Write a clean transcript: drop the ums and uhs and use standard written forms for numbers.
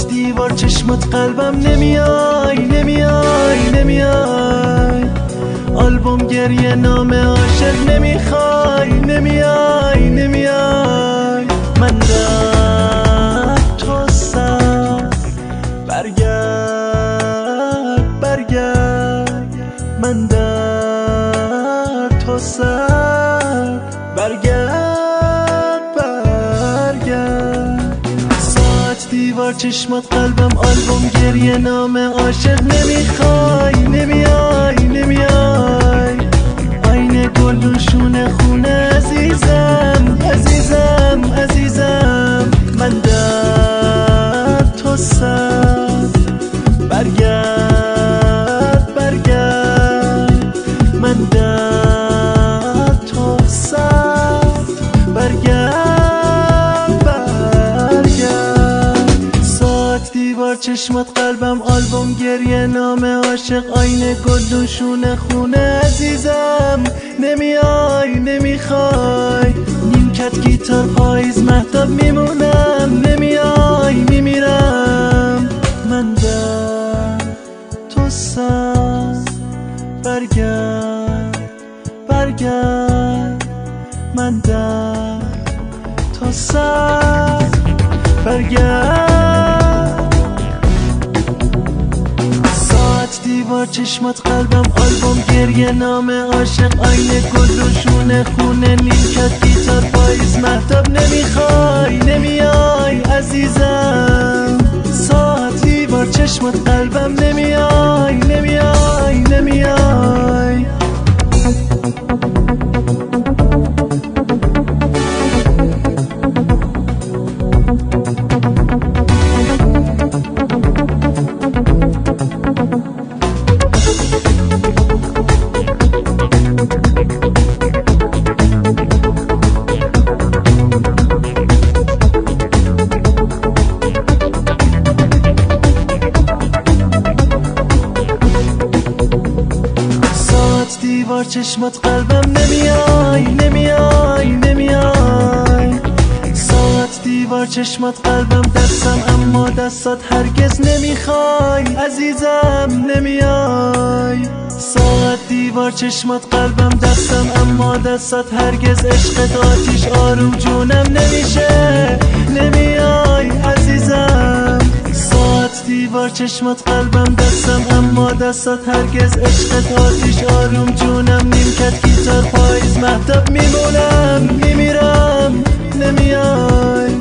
دیوار چشمات قلبم نمیای نمیای نمیای. آلبوم گریه نام عاشق نمیخوای نمیای نمیای. من در تو سر برگرد برگرد. من در تو سر برگرد برگرد. ساعت دیوار چشمات قلبم آلبوم گریه نام عاشق نمیخوای نمیای نمیای. آینه گلدون خونه عزیزم عزیزم عزیزم. من در تو سر برگرد برگرد. من در تو سر برگرد برگرد. ساعت دیوار چشمات قلبم آلبوم گریه نام عاشق آینه گلدون خونه عزیزم نمیای نمیخوای. نیمکت گیتار پاییز مهتاب میمونم نمیای میمیرم. من در تو سر برگرد برگرد. من در تو سر برگرد. ساعت دیوار چشمات قلبم آلبوم گریه نام عاشق آینه گلدون خونه نیمکت گیتار پاییز مهتاب نمیخوای نمیای عزیزم. ساعت دیوار چشمات قلبم نمیای نمیای نمیای. دیوار چشمات قلبم نمیای نمیای نمیای. ساعت دیوار چشمات قلبم دستم اما دستات هرگز نمیخوای عزیزم نمیای. ساعت دیوار چشمات قلبم دستم اما دستات هرگز عشقت آتیش آروم جونم نمیشه نمیای عزیزم. ساعت دیوار چشمات قلبم دستم اما دستات هرگز عشقت آتیش آروم جونم نیمکت گیتار پاییز مهتاب میمونم میمیرم نمیای.